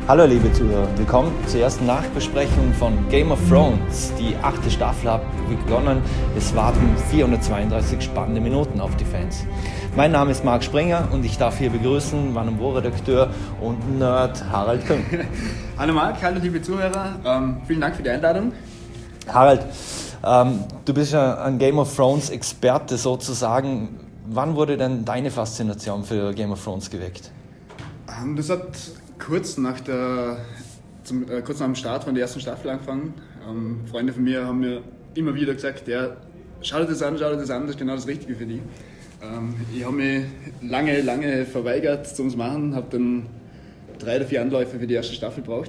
Hallo liebe Zuhörer, willkommen zur ersten Nachbesprechung von Game of Thrones. Die 8. Staffel hat begonnen, es warten 432 spannende Minuten auf die Fans. Mein Name ist Marc Springer und ich darf hier begrüßen meinen Wo-Redakteur und Nerd Harald Küng. Hallo Marc, hallo liebe Zuhörer, vielen Dank für die Einladung. Harald, du bist ja ein Game of Thrones Experte sozusagen. Wann wurde denn deine Faszination für Game of Thrones geweckt? Das hat kurz nach dem Start von der ersten Staffel angefangen. Freunde von mir haben mir immer wieder gesagt, ja, schau dir das an, das ist genau das Richtige für dich. Ich habe mich lange verweigert zum Machen, habe dann 3 oder 4 Anläufe für die erste Staffel gebraucht.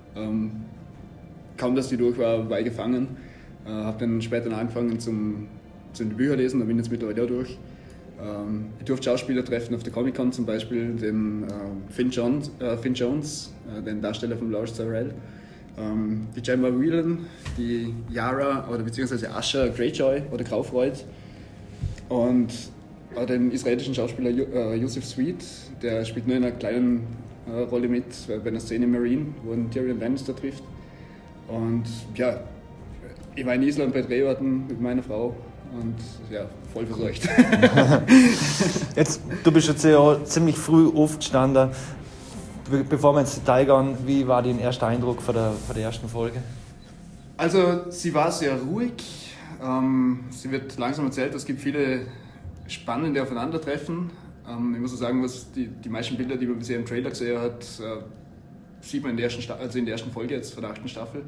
Kaum dass die durch war ich gefangen. Habe dann später angefangen zum Bücher lesen, da bin ich jetzt mittlerweile auch durch. Ich durfte Schauspieler treffen auf der Comic-Con, zum Beispiel den Finn Jones, den Darsteller von Lars Tyrell, die Gemma Whelan, die Yara oder beziehungsweise Asha Greyjoy oder Graufreud und den israelischen Schauspieler Yusuf Sweet, der spielt nur in einer kleinen Rolle mit bei einer Szene in Marine, wo ein Tyrion Lannister trifft. Und ja, ich war in Island bei Drehorten mit meiner Frau. Und ja, voll versorgt. Jetzt, du bist jetzt ja ziemlich früh aufgestanden. Bevor wir ins Detail gehen, wie war dein erster Eindruck von der ersten Folge? Also, sie war sehr ruhig. Sie wird langsam erzählt, es gibt viele spannende Aufeinandertreffen. Ich muss sagen, was die meisten Bilder, die man bisher im Trailer gesehen hat, sieht man in der ersten Folge jetzt von der 8. Staffel.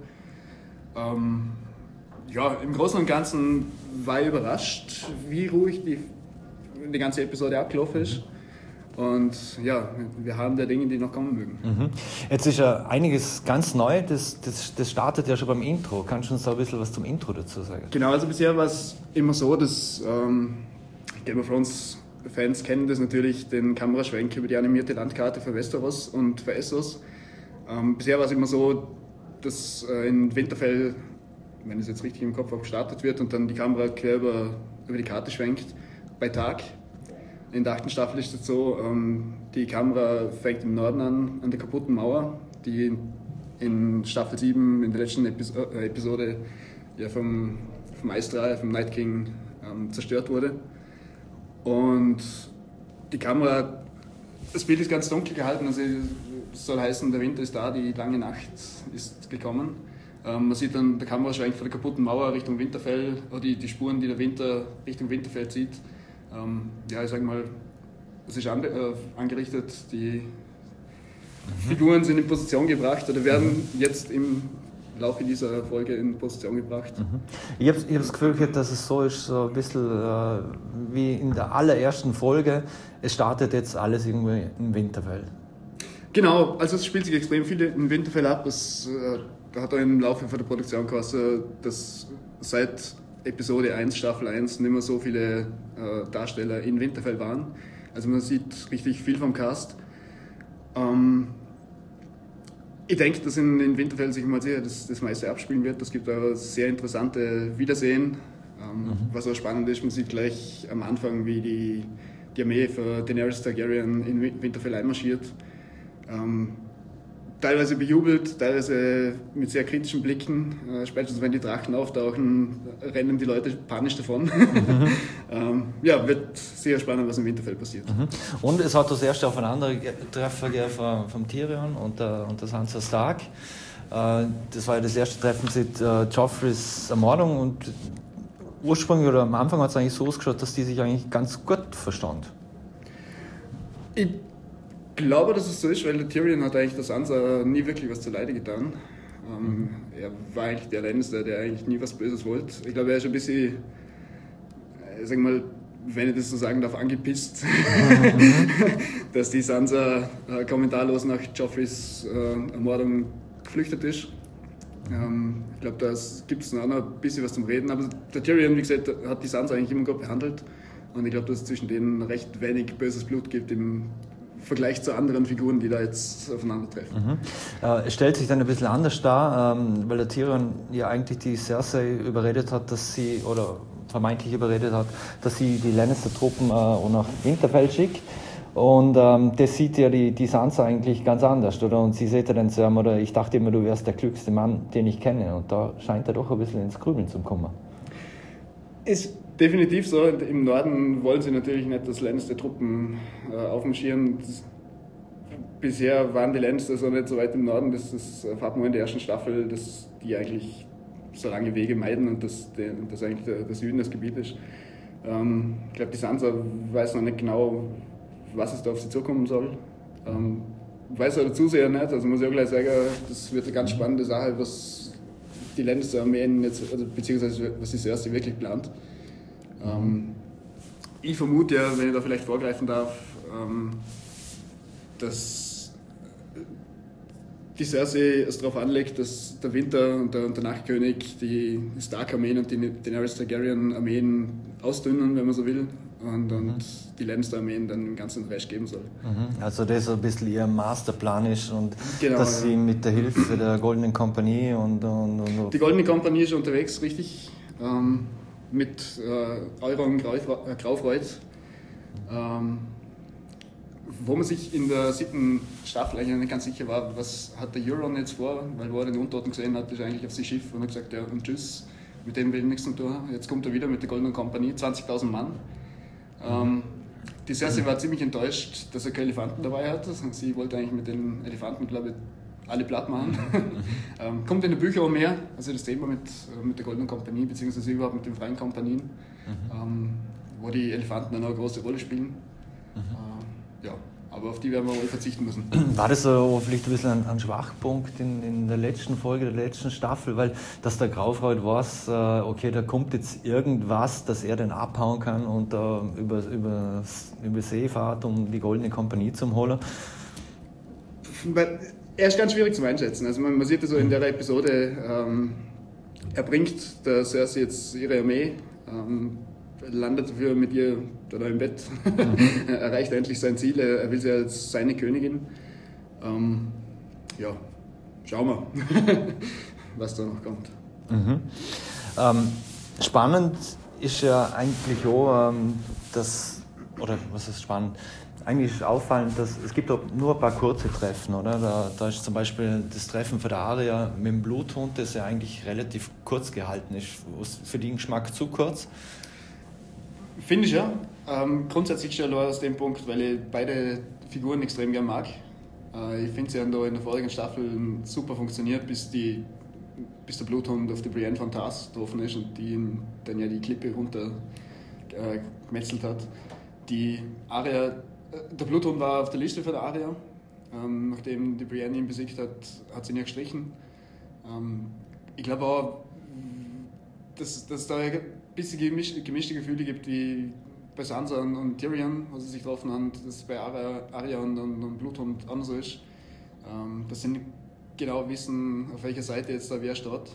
Ja, im Großen und Ganzen war ich überrascht, wie ruhig die ganze Episode abgelaufen ist. Und ja, wir haben da Dinge, die noch kommen mögen. Jetzt ist ja einiges ganz neu, das startet ja schon beim Intro. Kannst du uns da ein bisschen was zum Intro dazu sagen? Genau, also bisher war es immer so, dass Game of Thrones Fans kennen das natürlich, den Kameraschwenk über die animierte Landkarte für Westeros und für Essos. Bisher war es immer so, dass in Winterfell, wenn es jetzt richtig im Kopf habe, gestartet wird und dann die Kamera quer über die Karte schwenkt, bei Tag. In der 8. Staffel ist es so, die Kamera fängt im Norden an der kaputten Mauer, die in Staffel 7, in der letzten Episode ja, vom Eisstrahl, vom Night King zerstört wurde. Und die Kamera, das Bild ist ganz dunkel gehalten, also es soll heißen, der Winter ist da, die lange Nacht ist gekommen. Man sieht dann der Kameraschwenk von der kaputten Mauer Richtung Winterfell, oder die Spuren, die der Winter Richtung Winterfell zieht. Ja, ich sage mal, es ist angerichtet, die Figuren sind in Position gebracht oder werden jetzt im Laufe dieser Folge in Position gebracht. Ich hab das Gefühl gehabt, dass es so ist, so ein bisschen wie in der allerersten Folge, es startet jetzt alles irgendwie im Winterfell. Genau, also es spielt sich extrem viel in Winterfell ab. Es hat auch im Laufe von der Produktion gekostet, dass seit Episode 1, Staffel 1 nicht mehr so viele Darsteller in Winterfell waren. Also man sieht richtig viel vom Cast. Ich denke, dass in Winterfell sich mal sehr das meiste abspielen wird. Es gibt auch sehr interessante Wiedersehen. Was auch spannend ist, man sieht gleich am Anfang, wie die Armee für Daenerys Targaryen in Winterfell einmarschiert. Teilweise bejubelt, teilweise mit sehr kritischen Blicken. Spätestens wenn die Drachen auftauchen, rennen die Leute panisch davon. Ja, wird sehr spannend, was im Winterfell passiert. Und es hat das erste Aufeinandertreffen vom Tyrion und der Sansa Stark. Das war ja das erste Treffen seit Joffreys Ermordung und ursprünglich oder am Anfang hat es eigentlich so ausgeschaut, dass die sich eigentlich ganz gut verstanden. Ich glaube, dass es so ist, weil der Tyrion hat eigentlich der Sansa nie wirklich was zuleide getan. Er war eigentlich der Lannister, der eigentlich nie was Böses wollte. Ich glaube, er ist ein bisschen, sag mal, wenn ich das so sagen darf, angepisst, dass die Sansa kommentarlos nach Joffreys Ermordung geflüchtet ist. Ich glaube, da gibt es noch ein bisschen was zum Reden. Aber der Tyrion, wie gesagt, hat die Sansa eigentlich immer gut behandelt. Und ich glaube, dass es zwischen denen recht wenig böses Blut gibt im Vergleich zu anderen Figuren, die da jetzt aufeinandertreffen. Es stellt sich dann ein bisschen anders dar, weil der Tyrion ja eigentlich die Cersei überredet hat, dass sie, oder vermeintlich überredet hat, dass sie die Lannister-Truppen nach Winterfell schickt. Und das sieht ja die Sansa eigentlich ganz anders, oder? Und sie sagt ja dann zu ihm, oder ich dachte immer, du wärst der klügste Mann, den ich kenne. Und da scheint er doch ein bisschen ins Grübeln zu kommen. Ist definitiv so. Im Norden wollen sie natürlich nicht, dass Lannister-Truppen aufmarschieren. Bisher waren die Lannister so nicht so weit im Norden, das erfahrt man in der ersten Staffel, dass die eigentlich so lange Wege meiden und dass eigentlich der Süden das Gebiet ist. Ich glaube, die Sansa weiß noch nicht genau, was es da auf sie zukommen soll. Weiß aber der Zuseher nicht, also muss ich auch gleich sagen, das wird eine ganz spannende Sache, was die Lannister-Armeen jetzt, also beziehungsweise was die Cersei wirklich plant. Ich vermute ja, wenn ich da vielleicht vorgreifen darf, dass die Cersei es darauf anlegt, dass der Winter und der Nachtkönig die Stark-Armeen und die Daenerys Targaryen-Armeen ausdünnen, wenn man so will, und die Lannister-Armeen dann den ganzen Rest geben soll. Also das ein bisschen ihr Masterplan ist und genau, dass sie mit der Hilfe der Goldenen Kompanie und die Goldene Kompanie ist unterwegs, richtig, mit Euron Graufreud. Wo man sich in der 7. Staffel eigentlich nicht ganz sicher war, was hat der Euron jetzt vor, weil wo er den Untoten gesehen hat, ist eigentlich auf sein Schiff und hat gesagt, ja und tschüss, mit dem will ich nichts zu tun. Jetzt kommt er wieder mit der Goldenen Kompanie, 20.000 Mann. Die Cersei war ziemlich enttäuscht, dass er keine Elefanten dabei hat. Sie wollte eigentlich mit den Elefanten, glaube ich, alle platt machen. Kommt in den Büchern auch mehr, also das Thema mit der Goldenen Kompanie, beziehungsweise überhaupt mit den freien Kompanien, wo die Elefanten dann auch eine große Rolle spielen. Ja, aber auf die werden wir wohl verzichten müssen. War das so vielleicht ein bisschen ein Schwachpunkt in der letzten Folge, der letzten Staffel, weil dass der Graufreud weiß, okay, da kommt jetzt irgendwas, dass er dann abhauen kann und über See fährt, um die Goldene Kompanie zu holen? Er ist ganz schwierig zu einschätzen. Also man sieht das so in der Episode, er bringt der Cersei jetzt ihre Armee, landet dafür mit ihr da im Bett, erreicht endlich sein Ziel, er will sie als seine Königin. Ja, schauen wir, was da noch kommt. Spannend ist ja eigentlich auch, oder was ist spannend? Eigentlich ist auffallend, dass es gibt auch nur ein paar kurze Treffen, oder? Da ist zum Beispiel das Treffen von der Arya mit dem Bluthund, das ja eigentlich relativ kurz gehalten ist. Für den Geschmack zu kurz? Finde ich ja. Grundsätzlich schon aus dem Punkt, weil ich beide Figuren extrem gern mag. Ich finde, sie haben da in der vorigen Staffel super funktioniert, bis der Bluthund auf die Brienne von Tarth getroffen ist und die dann ja die Klippe runter gemetzelt hat. Die Arya, der Bluthund war auf der Liste für der Arya. Nachdem die Brienne ihn besiegt hat, hat sie ihn ja gestrichen. Ich glaube auch, dass da ein bisschen gemischte Gefühle gibt, wie bei Sansa und Tyrion, wo sie sich getroffen haben, dass es bei Arya und Bluthund anders ist. Dass sie nicht genau wissen, auf welcher Seite jetzt da wer steht.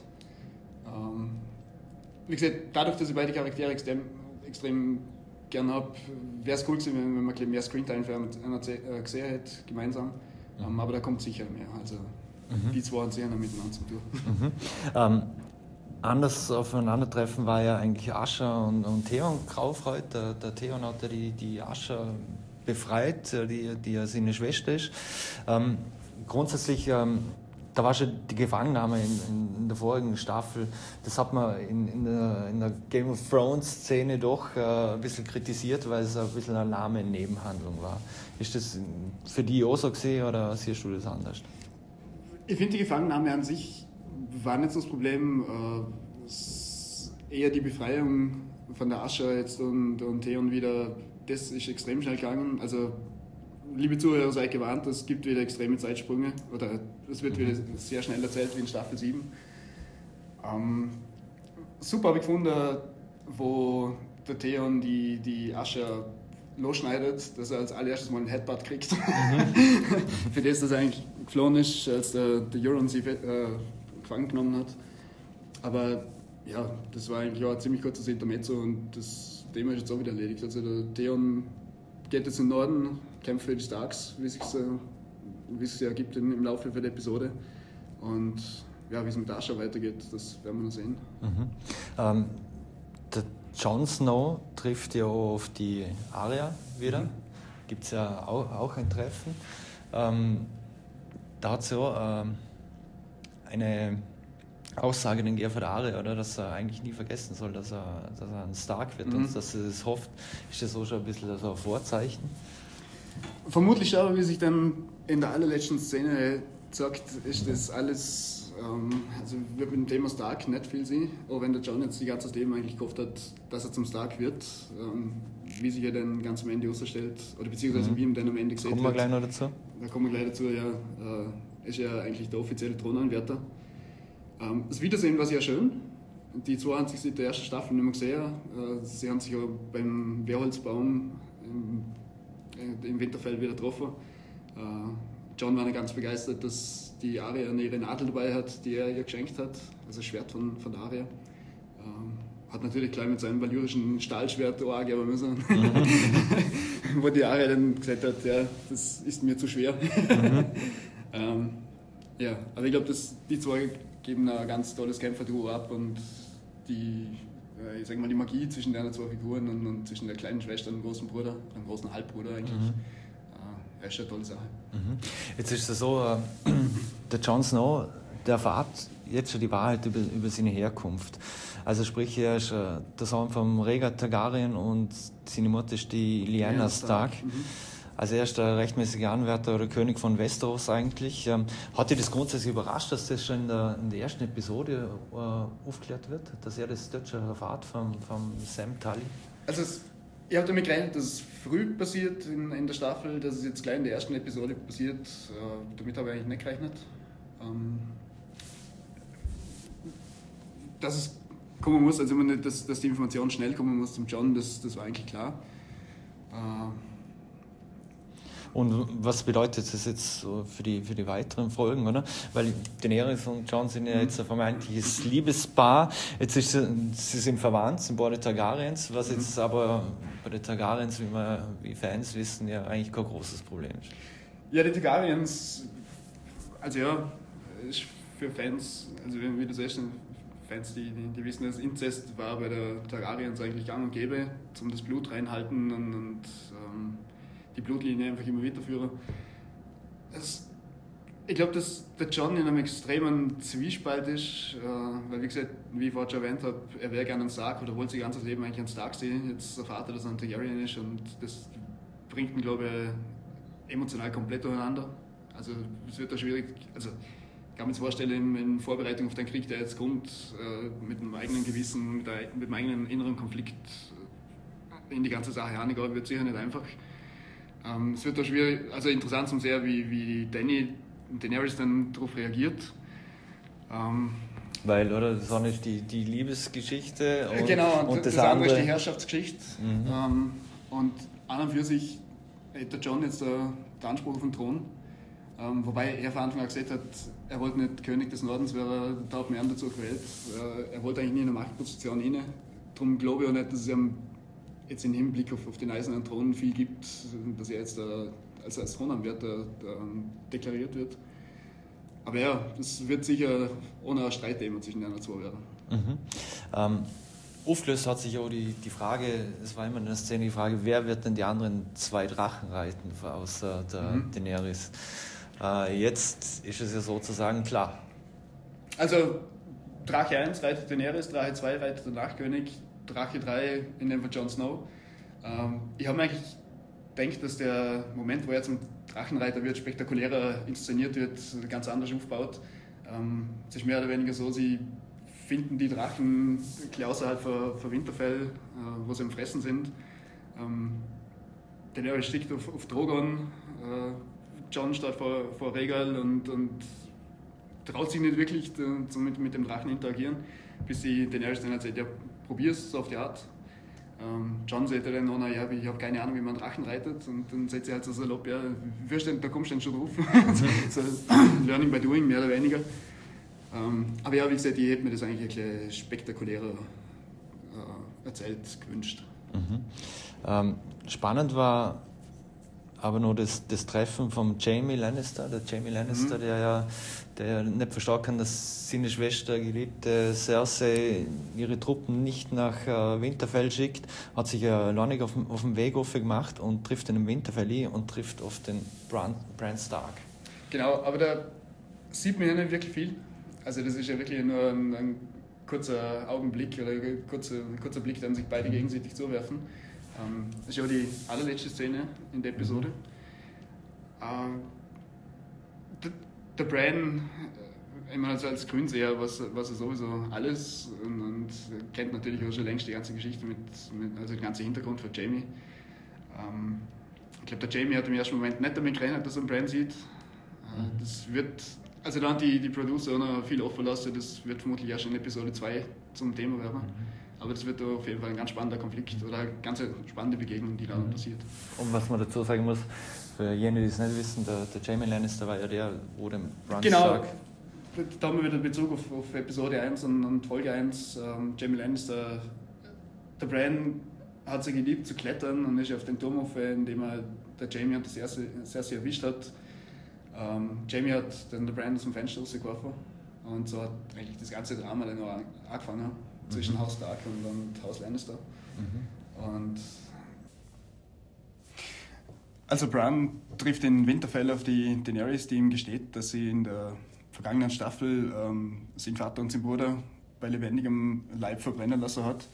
Wie gesagt, dadurch, dass ich beide Charaktere extrem gerne habe, wäre es cool gewesen, wenn man mehr Screentime für einen gesehen hätte, gemeinsam. Aber da kommt sicher mehr. Also die zwei haben sicher noch miteinander zu tun. Anders aufeinandertreffen war ja eigentlich Asha und Theon Graufreud. Der Theon hat ja die Asha befreit, die ja seine Schwester ist. Grundsätzlich, da war schon die Gefangennahme in der vorigen Staffel. Das hat man in der Game of Thrones Szene doch ein bisschen kritisiert, weil es ein bisschen eine lahme Nebenhandlung war. Ist das für die auch so gesehen oder siehst du das anders? Ich finde, die Gefangennahme an sich war nicht so das Problem, eher die Befreiung von der Asha jetzt und Theon wieder, das ist extrem schnell gegangen. Also, liebe Zuhörer, seid gewarnt, es gibt wieder extreme Zeitsprünge oder es wird wieder sehr schnell erzählt wie in Staffel 7. Super habe ich gefunden, wo der Theon die Asha losschneidet, dass er als allererstes mal einen Headbutt kriegt. Für das, dass er eigentlich geflohen ist, als der Euron sie gefangen genommen hat. Aber ja, das war eigentlich auch ein ziemlich kurzes Intermezzo und das Thema ist jetzt auch wieder erledigt. Also der Theon geht jetzt in den Norden, kämpft für die Starks, wie es sich ergibt im Laufe der Episode. Und ja, wie es mit Asha weitergeht, das werden wir noch sehen. Der Jon Snow trifft ja auch auf die Arya wieder. gibt es ja auch ein Treffen. Da hat es ja eine Aussage den Gerhard Aare, oder, dass er eigentlich nie vergessen soll, dass er ein Stark wird und dass er das hofft. Ist das auch schon ein bisschen so ein Vorzeichen? Vermutlich schon, aber wie sich dann in der allerletzten Szene sagt, ist das alles, also wird mit dem Thema Stark nicht viel sehen, auch wenn der Jon jetzt die ganze Leben eigentlich gehofft hat, dass er zum Stark wird, wie sich er dann ganz am Ende ausstellt, oder beziehungsweise wie ihm dann am Ende gesehen wird. Kommen wir gleich noch dazu? Da kommen wir gleich dazu, ja, ist ja eigentlich der offizielle Thronanwärter. Das Wiedersehen war sehr schön. Die zwei haben sich seit der ersten Staffel nicht mehr gesehen. Sie haben sich auch beim Wehrholzbaum im Winterfell wieder getroffen. Jon war nicht ganz begeistert, dass die Arya ihre Nadel dabei hat, die er ihr geschenkt hat, also das Schwert von der Arya. Hat natürlich gleich mit seinem valyrischen Stahlschwert angeben müssen, wo die Arya dann gesagt hat, ja, das ist mir zu schwer. Ja, aber ich glaube, die zwei geben ein ganz tolles Kämpferduo ab und die Magie zwischen den zwei Figuren und zwischen der kleinen Schwester und dem großen Bruder, dem großen Halbbruder eigentlich, ist eine tolle Sache. Jetzt ist es so, der Jon Snow, der erfahrt jetzt schon die Wahrheit über seine Herkunft. Also sprich, er ist der Sohn von Rhaegar Targaryen und seine Mutter ist die Lyanna Stark. Also er ist der rechtmäßige Anwärter oder König von Westeros eigentlich. Hat dich das grundsätzlich überrascht, dass das schon in der ersten Episode aufgeklärt wird, dass er das dort schon erfahrt vom Sam Tully? Also ich habe damit gerechnet, dass es früh passiert in der Staffel, dass es jetzt gleich in der ersten Episode passiert. Damit habe ich eigentlich nicht gerechnet. Dass es kommen muss, also dass die Information schnell kommen muss zum Jon, das war eigentlich klar. Und was bedeutet das jetzt so für die weiteren Folgen, oder? Weil Daenerys und Jon sind ja jetzt ein vermeintliches Liebespaar. Jetzt sie sind verwandt, sind beide Targaryens, was jetzt aber bei den Targaryens, wie Fans wissen, ja eigentlich kein großes Problem ist. Ja, die Targaryens, also ja, ist für Fans, also wie du sagst, Fans, die wissen, dass Inzest war bei der Targaryens eigentlich gang und gäbe, zum das Blut reinhalten und die Blutlinie einfach immer weiterführen. Ich glaube, dass der Jon in einem extremen Zwiespalt ist, weil wie gesagt, wie ich vorhin schon erwähnt habe, er wäre gerne ein Stark oder wollte sein ganzes Leben eigentlich ein Stark sehen. Jetzt erfahrt er, dass er ein Targaryen ist und das bringt ihn, glaube ich, emotional komplett durcheinander. Also es wird da schwierig, also ich kann mir jetzt vorstellen, in Vorbereitung auf den Krieg, der jetzt kommt, mit dem eigenen Gewissen, mit dem eigenen inneren Konflikt in die ganze Sache reingehen, wird sicher nicht einfach. Es wird da schwierig, also interessant zu sehen, wie Daenerys dann darauf reagiert. Weil, oder, das eine ist die Liebesgeschichte und das andere ist die Herrschaftsgeschichte. Und an und für sich hat der Jon jetzt den Anspruch auf den Thron. Wobei er von Anfang an gesagt hat, er wollte nicht König des Nordens, weil er da hat mehr dazu gewählt. Er wollte eigentlich nie in eine Machtposition rein. Darum glaube ich auch nicht, dass es ihm jetzt im Hinblick auf den eisernen Thron viel gibt, dass er jetzt als Thronanwärter deklariert wird. Aber ja, das wird sicher ohne ein Streitthema zwischen den zwei werden. Aufgelöst hat sich auch die Frage, es war immer in der Szene die Frage, wer wird denn die anderen zwei Drachen reiten, außer der Daenerys? Jetzt ist es ja sozusagen klar. Also Drache 1 reitet Daenerys, Drache 2 reitet der Nachtkönig, Drache 3 in dem von Jon Snow. Ich habe mir eigentlich gedacht, dass der Moment, wo er zum Drachenreiter wird, spektakulärer inszeniert wird, ganz anders aufgebaut. Es ist mehr oder weniger so, sie finden die Drachen außerhalb von Winterfell, wo sie am Fressen sind. Daenerys stickt auf Drogon, Jon steht vor Rhaegal und traut sich nicht wirklich mit dem Drachen interagieren, bis die Daenerys dann sagt, ja, probier's so auf die Art. Jon sagt dann noch, ja, ich habe keine Ahnung, wie man einen Drachen reitet, und dann sagt sie halt so salopp, ja, da kommst du dann schon drauf. So, Learning by doing, mehr oder weniger. Aber ja, wie gesagt, ich hätte mir das eigentlich ein bisschen spektakulärer erzählt gewünscht. Spannend war aber nur das Treffen vom Jaime Lannister, der ja nicht verstehen kann, dass seine Schwester Geliebte Cersei ihre Truppen nicht nach Winterfell schickt, hat sich alleinig auf dem Weg gemacht und trifft in Winterfell ein und trifft auf den Bran Stark. Genau, aber da sieht man ja nicht wirklich viel. Also das ist ja wirklich nur ein kurzer Augenblick oder ein kurzer Blick, dann sich beide gegenseitig zuwerfen. Das ist ja die allerletzte Szene in der Episode. Der Bran, ich meine, also als Grünseher, was er sowieso alles und kennt natürlich auch schon längst die ganze Geschichte also den ganzen Hintergrund von Jaime. Ich glaube, der Jaime hat im ersten Moment nicht damit gerechnet, dass er einen Bran sieht. Das wird, also da haben die Producer auch noch viel offen lassen, das wird vermutlich erst in Episode 2 zum Thema werden. Aber das wird auf jeden Fall ein ganz spannender Konflikt oder eine ganz spannende Begegnung, die da passiert. Und was man dazu sagen muss, für jene, die es nicht wissen, der Jaime Lannister war ja der, wo dem Bran Stark... Genau, da haben wir wieder Bezug auf Episode 1 und Folge 1. Jaime Lannister, der Bran hat sich geliebt zu klettern und ist auf den Turm auf, indem er der Jaime und das Cersei erwischt hat. Jaime hat dann der Bran aus dem Fenster rausgeworfen und so hat eigentlich das ganze Drama dann noch angefangen. Zwischen Haus Stark und Haus Lannister. Und also Bran trifft in Winterfell auf die Daenerys, die ihm gesteht, dass sie in der vergangenen Staffel seinen Vater und seinen Bruder bei lebendigem Leib verbrennen lassen hat.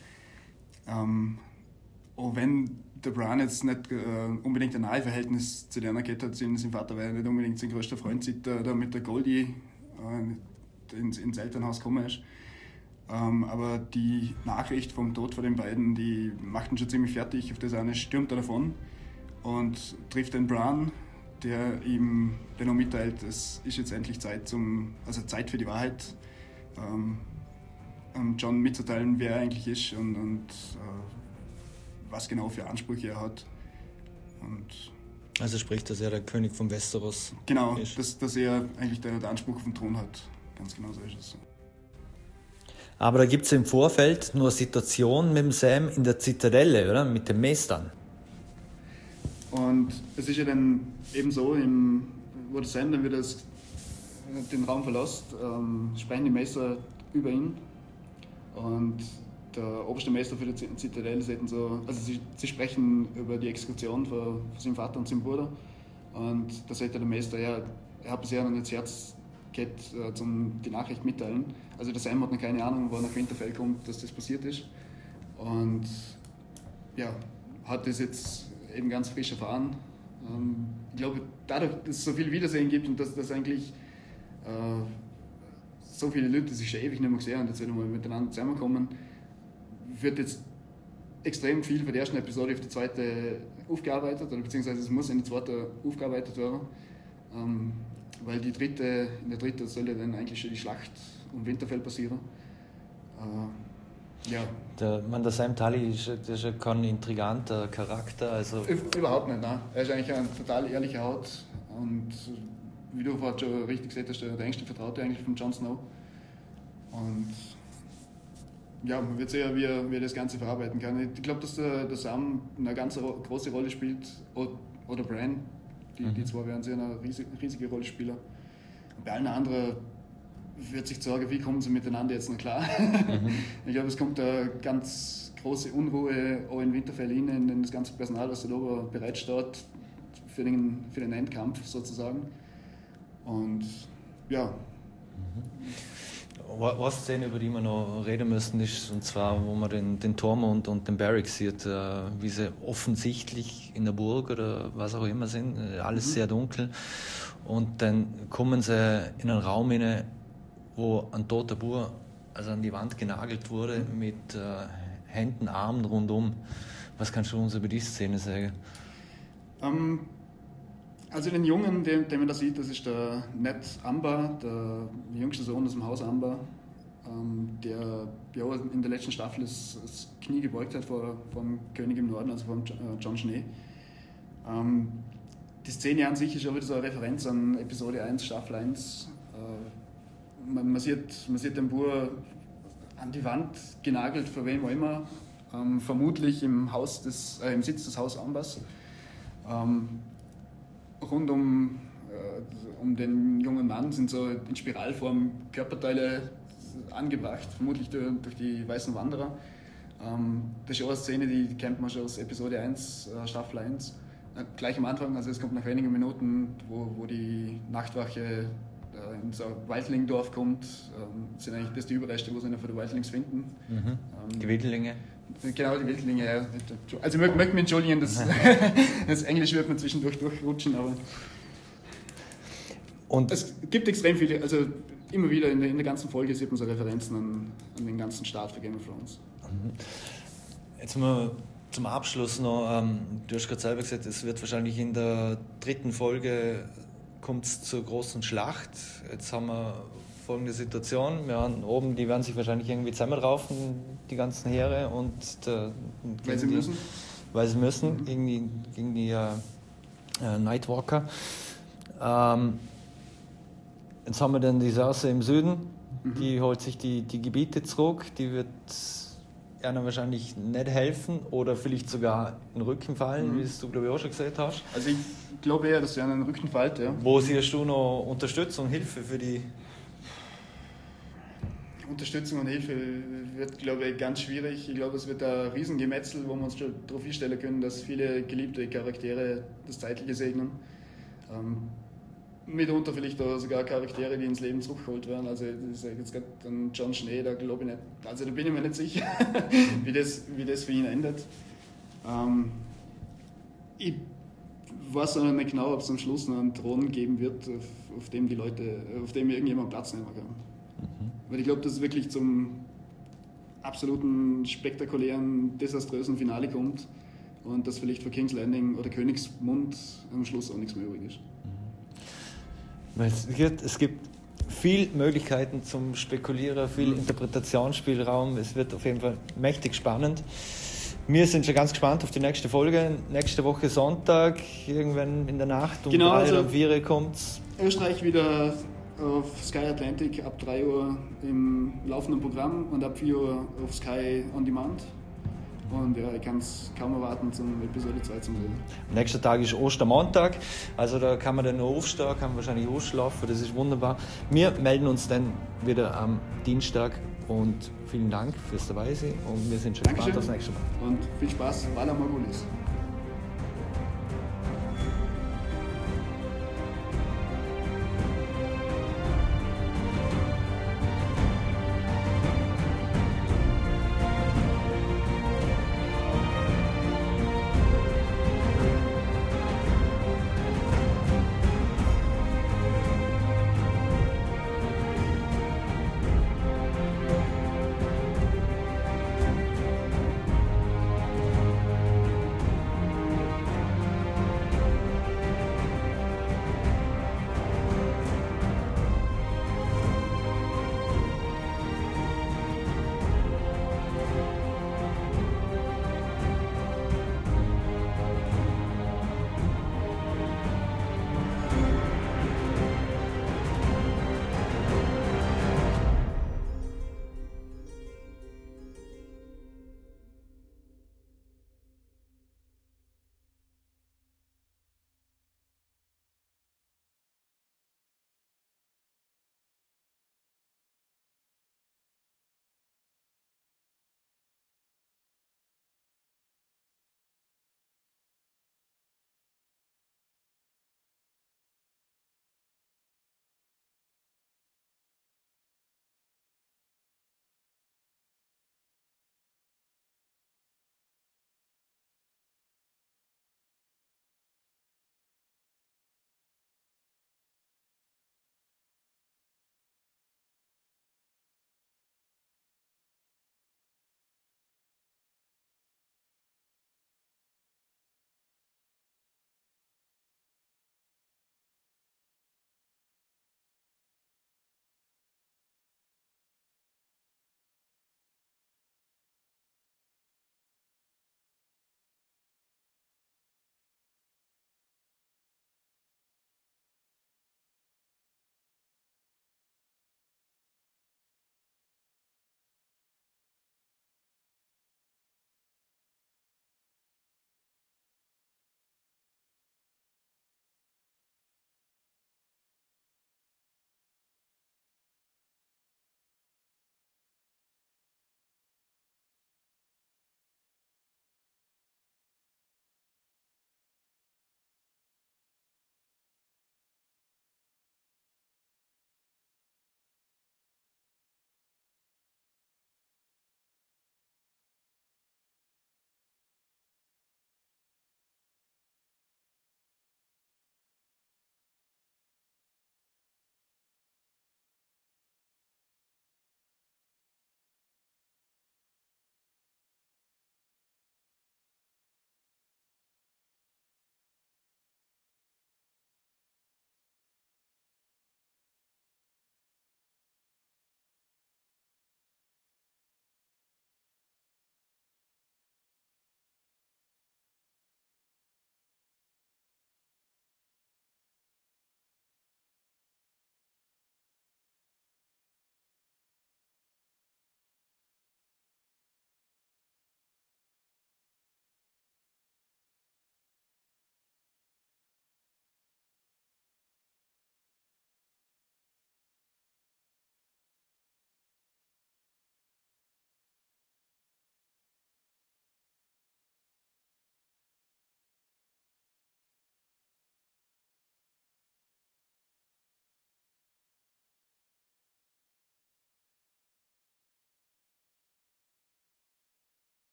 Auch wenn der Bran jetzt nicht unbedingt ein nahes Verhältnis zu der geht hat, sein Vater war ja nicht unbedingt sein größter Freund, seit er da mit der Goldie ins Elternhaus gekommen ist. Aber die Nachricht vom Tod von den beiden, die macht ihn schon ziemlich fertig. Auf das eine stürmt er davon und trifft den Bran, der ihm dennoch mitteilt, es ist jetzt endlich Zeit für die Wahrheit, Jon mitzuteilen, wer er eigentlich ist und was genau für Ansprüche er hat. Und also sprich, dass er der König von Westeros genau, ist. Dass er eigentlich der Anspruch auf den Thron hat. Ganz genau so ist es. Aber da gibt es im Vorfeld nur eine Situation mit dem Sam in der Zitadelle, oder? Mit dem Maestern. Und es ist ja dann eben so, wo der Sam dann wieder den Raum verlässt, sprechen die Meister über ihn. Und der oberste Meister für die Zitadelle sagt so, also sie sprechen über die Exekution von seinem Vater und seinem Bruder. Und da sagt der Meister, ja, er hat bisher noch nicht das Herz gehabt, die Nachricht mitteilen. Also der Sam hat noch keine Ahnung, wo er nach Winterfell kommt, dass das passiert ist. Und ja, hat das jetzt eben ganz frisch erfahren. Ich glaube, dadurch, dass es so viel Wiedersehen gibt und dass eigentlich so viele Leute sich schon ewig nicht mehr gesehen haben, jetzt wieder mal miteinander zusammenkommen, wird jetzt extrem viel von der ersten Episode auf die zweite aufgearbeitet, oder beziehungsweise es muss in die zweite aufgearbeitet werden. Weil in der dritten soll ja dann eigentlich schon die Schlacht um Winterfell passieren. Ja. Der Sam Tully ist ja kein intriganter Charakter. Also überhaupt nicht, nein. Er ist eigentlich ein total ehrlicher Haut und wie du vorhin schon richtig gesagt hast, der engste Vertraute eigentlich von Jon Snow. Und ja, man wird sehen, wie er das Ganze verarbeiten kann. Ich glaube, dass der Sam eine ganz große Rolle spielt, oder Bran. Die zwei werden sehr eine riesige Rolle spielen. Und bei allen anderen wird sich sagen, wie kommen sie miteinander jetzt noch klar. Ich glaube, es kommt eine ganz große Unruhe auch in Winterfell rein, in das ganze Personal, was da oben bereitsteht für den Endkampf sozusagen. Und ja. Eine Szene, über die wir noch reden müssen, ist, und zwar, wo man den Tormund und den Beric sieht, wie sie offensichtlich in der Burg oder was auch immer sind, alles sehr dunkel. Und dann kommen sie in einen Raum hinein, wo ein toter Bur an die Wand genagelt wurde, mit Händen, Armen rundum. Was kannst du uns über diese Szene sagen? Also den Jungen, den man da sieht, das ist der Ned Amber, der jüngste Sohn aus dem Haus Amber, der ja in der letzten Staffel das Knie gebeugt hat vor dem König im Norden, also vor Jon Schnee. Die Szene an sich ist auch wieder so eine Referenz an Episode 1, Staffel 1. Man sieht den Bur an die Wand genagelt, von wem auch immer, vermutlich im Sitz des Haus Ambers. rund um den jungen Mann sind so in Spiralform Körperteile angebracht, vermutlich durch die weißen Wanderer. Das ist auch eine Szene, die kennt man schon aus Episode 1, Staffel 1. Gleich am Anfang, also es kommt nach wenigen Minuten, wo die Nachtwache in so ein Waldlingdorf kommt, sind eigentlich das die Überreste, wo sie von den Waldlings finden. Die Wildlinge. Genau, die Wildlinge, ja. Also ich möchte mich entschuldigen, das Englisch wird man zwischendurch durchrutschen, aber und es gibt extrem viele, also immer wieder in der ganzen Folge sieht man so Referenzen an den ganzen Start für Game of Thrones. Jetzt mal zum Abschluss noch, du hast gerade selber gesagt, es wird wahrscheinlich in der 3. Folge kommt es zur großen Schlacht. Jetzt haben wir folgende Situation, wir haben oben, die werden sich wahrscheinlich irgendwie zusammenraufen, die ganzen Heere und weil sie müssen gegen die Nightwalker. Jetzt haben wir dann die Cersei im Süden, die holt sich die Gebiete zurück, die wird einer wahrscheinlich nicht helfen oder vielleicht sogar in den Rücken fallen, wie es du glaube ich auch schon gesagt hast. Also ich glaube eher, dass sie an den Rücken fällt, ja. Wo siehst du noch Unterstützung, Hilfe für die? Unterstützung und Hilfe wird, glaube ich, ganz schwierig. Ich glaube, es wird ein Riesengemetzel, wo wir uns schon darauf einstellen können, dass viele geliebte Charaktere das Zeitliche segnen. Mitunter vielleicht auch sogar Charaktere, die ins Leben zurückgeholt werden. Also ich sage jetzt gerade an Jon Schnee, da glaube ich nicht. Also da bin ich mir nicht sicher, wie das für ihn endet. Ich weiß auch nicht genau, ob es am Schluss noch einen Thron geben wird, auf dem irgendjemand Platz nehmen kann. Weil ich glaube, dass es wirklich zum absoluten spektakulären, desaströsen Finale kommt und dass vielleicht für King's Landing oder Königsmund am Schluss auch nichts mehr übrig ist. Es gibt viele Möglichkeiten zum Spekulieren, viel Interpretationsspielraum. Es wird auf jeden Fall mächtig spannend. Wir sind schon ganz gespannt auf die nächste Folge. Nächste Woche Sonntag, irgendwann in der Nacht um 3 oder 4 kommt es. Österreich wieder auf Sky Atlantic ab 3 Uhr im laufenden Programm und ab 4 Uhr auf Sky On Demand. Und ja, ich kann es kaum erwarten, zum Episode 2 zu sehen. Nächster Tag ist Ostermontag, also da kann man dann noch aufstehen, kann wahrscheinlich ausschlafen, das ist wunderbar. Wir melden uns dann wieder am Dienstag und vielen Dank fürs Dabeisein und wir sind schon gespannt aufs nächste Mal. Und viel Spaß, Vala Morgulis.